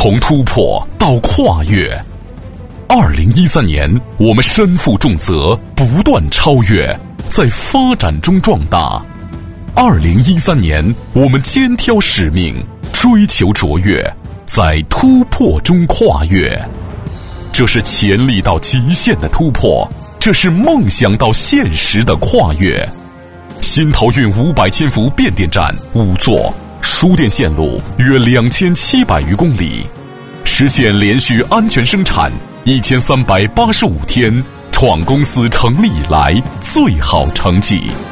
从突破到跨越。2013年，我们身负重责，不断超越，在发展中壮大。2013年，我们肩挑使命，追求卓越，在突破中跨越。这是潜力到极限的突破，这是梦想到现实的跨越。新陶运500千伏变电站5座，输电线路约2700余公里，实现连续安全生产1385天，创公司成立以来最好成绩。